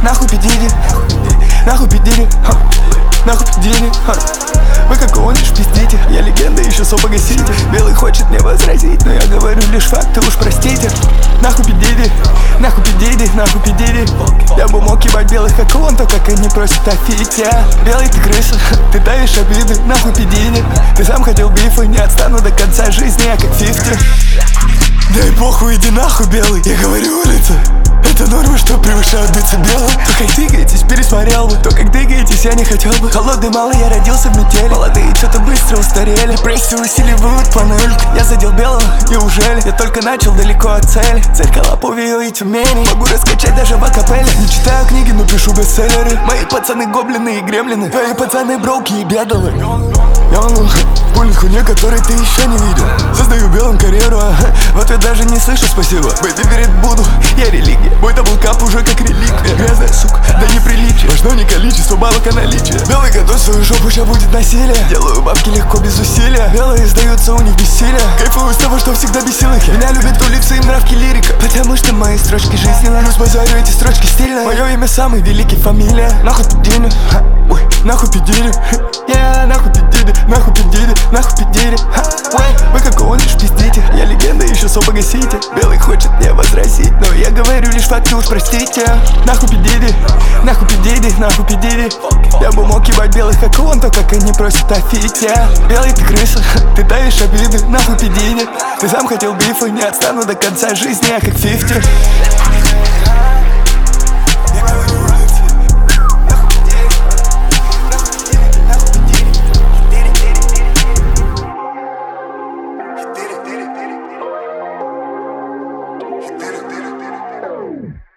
Нахуй пидири, нахуй пидири, нахуй пидири. Вы как гонишь, пиздите. Я легенда, еще со погасите. Белый хочет мне возразить, но я говорю лишь факты, уж простите. Нахуй пидири, нахуй пидири, нахуй пидири. Я бы мог ебать белых, как он, то как они просят о фите. Белый ты крыса, ты давишь обиды. Нахуй пидири, ты сам хотел бифа. Не отстану до конца жизни, я как 50. Да и похуй, иди нахуй, белый. Я говорю, улица, это норма, что превышают децибелы. То как двигаетесь, пересмотрел бы. То как двигаетесь, я не хотел бы. Холодный малый, я родился в метели. Молодые что-то быстро устарели. Прессы усиливают панельку. Я задел белого, неужели? Я только начал далеко от цели. Зеркала Повио и Тюмени. Могу раскачать даже в акапелле. Не читаю книги, но пишу бестселлеры. Мои пацаны гоблины и гремлины. Твои пацаны броуки и бедовы. Я пулит хуйне, которой ты еще не видел. Создаю белым карьеру, в ответ даже не слышу спасибо. Бэйби верит буду, я религия. Мой даблкап уже как реликвия. Грязная сука, да неприличие. Важно не количество бабок, а наличие. Белый готовь свою жопу, ща будет насилие. Делаю бабки легко, без усилия. Белые сдаются, у них бессилие. Кайфую с того, что всегда бесил их. Меня любят улицы и нравки лирика. Потому что мои строчки жизненно. Плюс базарю эти строчки стильные. Мое имя самый великий, фамилия. Нахуй пидири, ой, нахуй пидири. Я нахуй пидири, нахуй пидири, нахуй пидири. Вы как гонишь, пиздите. Я легенда, еще со погасите. Белый хочет мне возразить, но я говорю лишь факты, уж простите. Нахуй пидири, нахуй пидири, нахуй пидири. Я бы мог ебать белых, как он, то как они просят о фите. Белый ты крыса, ты давишь обиды. Нахуй пидири, ты сам хотел бифа. Не отстану до конца жизни, я как 50. Did it.